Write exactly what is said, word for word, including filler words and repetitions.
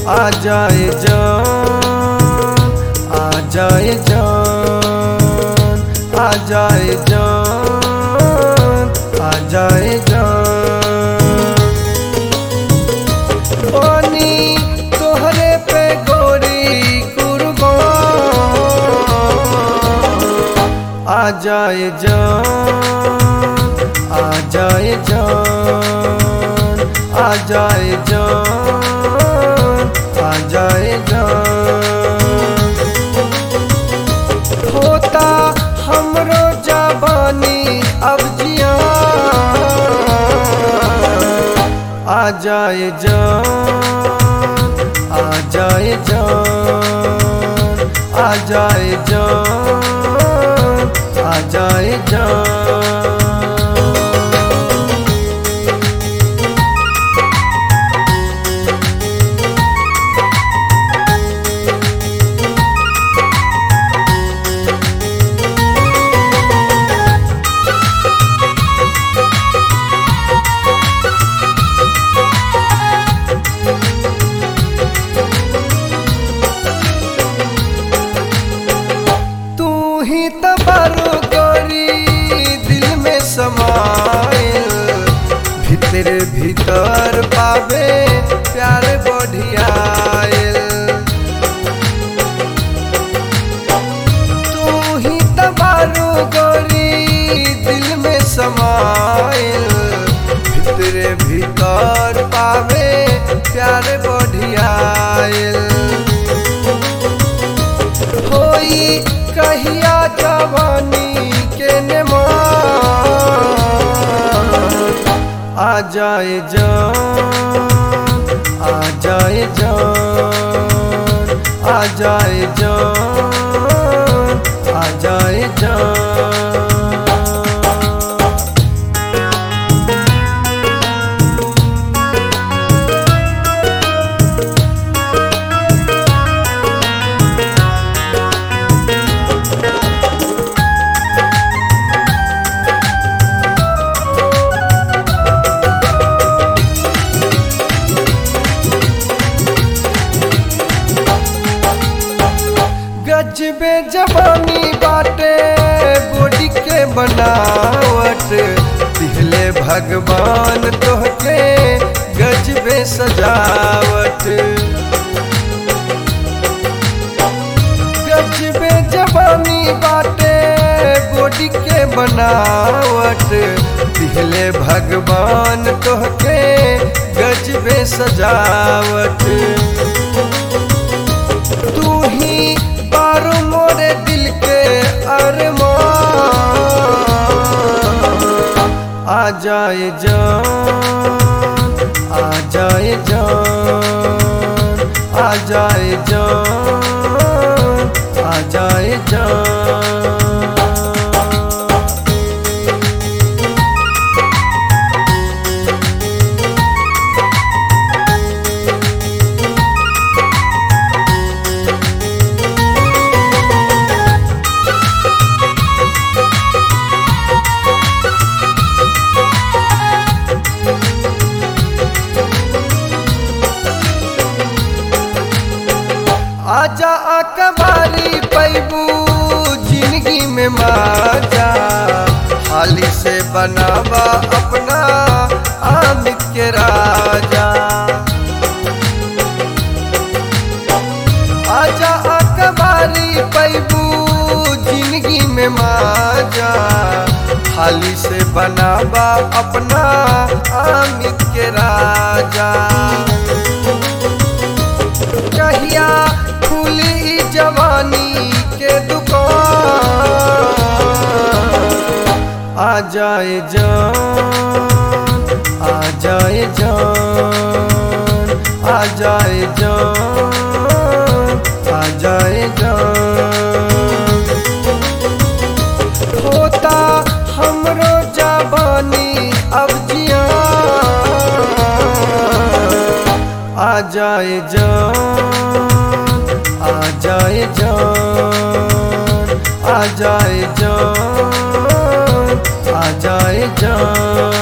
आ जाए जान, आ जाए जान, आ जाए जान, आ जाए जान। पानी तोहरे पे गोरी कुर्बान, आ जाए जान, आ जाए जान, आ जाए जान, आ जाए जान। होता हमरो जवानी अब जियान, आ जाए जान, आ जाए जान, आ जाए जान, आ जाए जान। भीतर भीतर पावे प्यार बढ़ियाल, तू ही तबारू गोरी दिल में समाइल। भीतर भीतर पावे प्यार बढ़ियाल, होई कहिया जवानी के आ जाए जान, आ जाए जान, आ जाए जान, आ जाए जान। गजबे जवानी बाटे बॉडी के बनावट, दिहले भगवान तोहके गजबे सजावट। गजबे जवानी बाटे बॉडी के बनावट, दिहले भगवान तोहके गजबे सजावट। तू ही पारो मोरे दिल के अरमान, आ जाए जान, आ जाए जान, आ जाए जान, आ जाए जान। आजा अकबारी पैबू जिंदगी में माजा, हाली से बनावा अपना आमिर के राजा। आजा अकबारी पैबू जिंदगी में माजा, हाली से बनावा अपना आमिर के राजा। कहिया खुली जवानी के दुकान, आ जाए जान, आ जाए जान, आ जाए जान, आ जाए जान। होता हमरो जवानी अब जियान, आ जाए जान, आ जाए जान, आ जाए जान, आ जाए जान।